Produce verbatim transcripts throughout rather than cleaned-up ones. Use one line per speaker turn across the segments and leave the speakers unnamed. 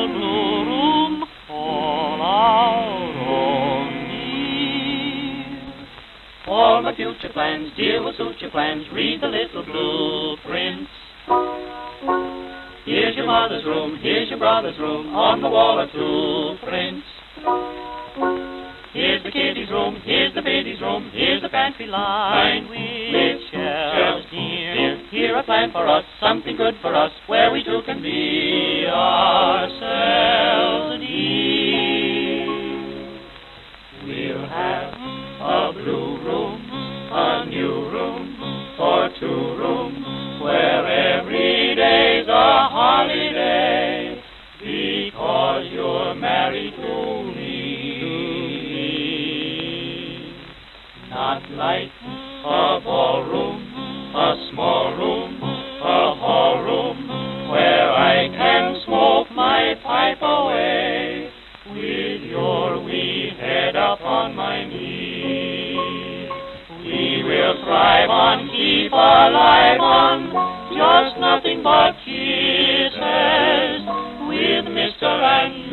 little blue room all our own dear. All my future plans, dear, will suit your plans. Read the little blueprints. Here's your mother's room, here's your brother's room, on the wall are two prints. Here's the kiddies' room, here's the biddies' room, here's the pantry line with shelves dear. Here a plan for us, something good for us, where we two can be ourselves dear. We'll have a blue room, a new room, for two rooms, where every day's a holiday, because you're married to me. Not like a ballroom, a small room, a hall room, where I can smoke my pipe away, with your wee head up on my knee. We will thrive on, keep alive on, just nothing but kisses, with Mister and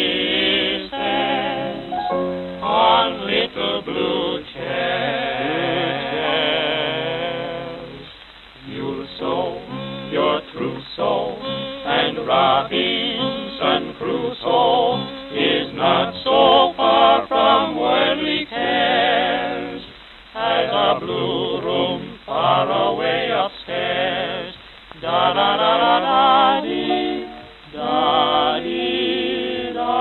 Missus on little blue chairs. You'll sow your trousseau, and Robinson Crusoe is not so far from worldly cares as a blue room far away upstairs. Da da da da da dee, da dee da.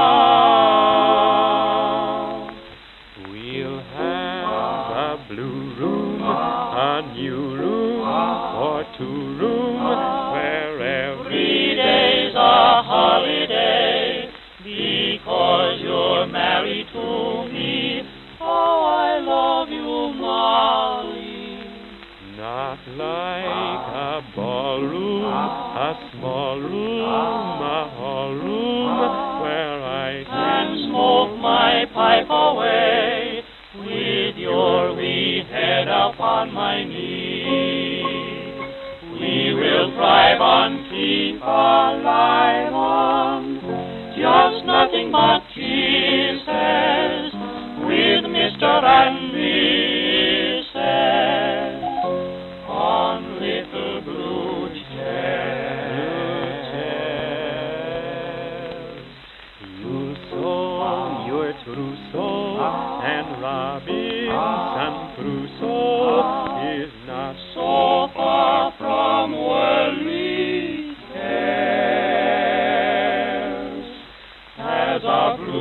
We'll have a blue room, a new room, or two rooms, where every
day's a holiday, because you're married to me. Oh, I love you, Molly.
not like a ballroom, a small room, a hall room, where I
can smoke my pipe away, with your wee head upon my knee. We will thrive on, keep alive on, just nothing but kisses, with Mister and Missus on little blue chairs.
You'll sow your trousseau, and Robinson Crusoe is not
so far from worldly cares as a blue